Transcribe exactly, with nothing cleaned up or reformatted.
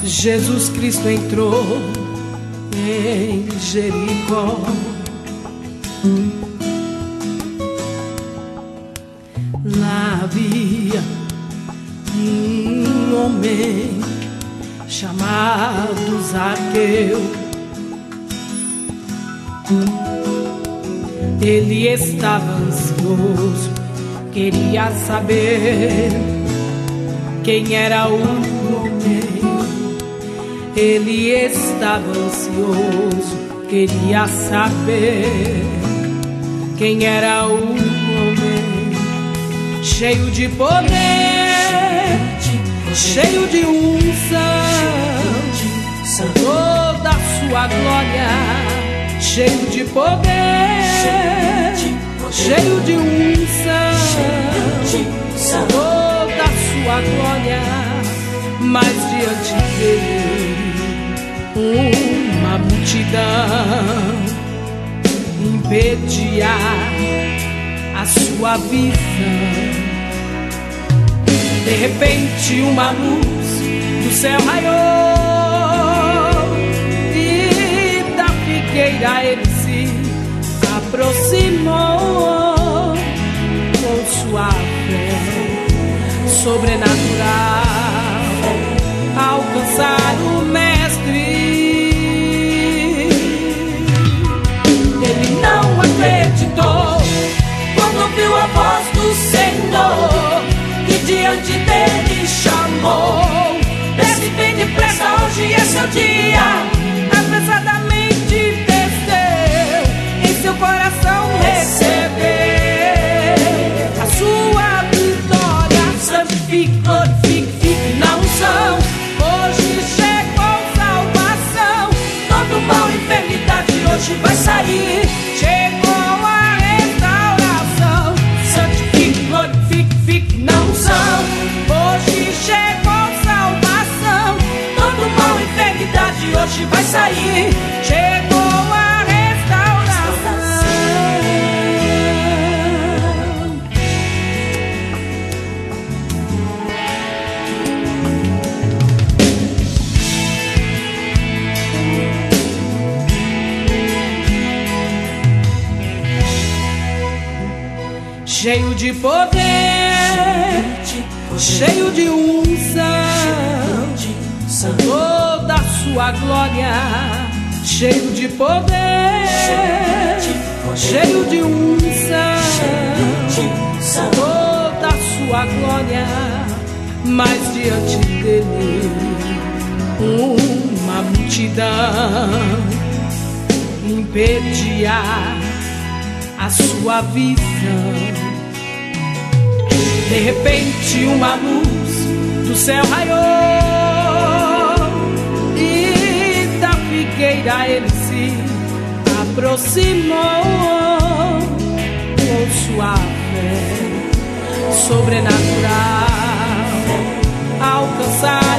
Jesus Cristo entrou em Jericó. Lá havia um homem chamado Zaqueu. Ele estava ansioso, queria saber quem era o homem. Ele estava ansioso, queria saber quem era o homem. Cheio de poder, cheio de unção, toda a sua glória. Cheio de poder, cheio de unção, toda a sua glória. Mas diante dele uma multidão impedia a sua visão. De repente uma luz do céu raiou e da figueira ele se aproximou. Com sua fé sobrenatural alcançar o mestre. Ele não acreditou quando viu a voz do Senhor que diante dele chamou. Desce bem depressa, hoje é seu dia. Apressadamente desceu, em seu coração recebeu a sua vitória. Santifique, glorifique, fique na unção. Hoje chegou salvação. Todo mal, enfermidade hoje vai sair. Chegou a restauração. Santifique, glorifique, fique na unção. Hoje chegou salvação. Todo mal, enfermidade hoje vai sair. Chegou a cheio de poder, cheio de unção, toda a sua glória. Cheio de poder, cheio de unção, toda a sua glória. Mas diante dele uma multidão impedia a sua visão. De repente uma luz do céu raiou e da figueira ele se aproximou. Com sua fé sobrenatural alcançar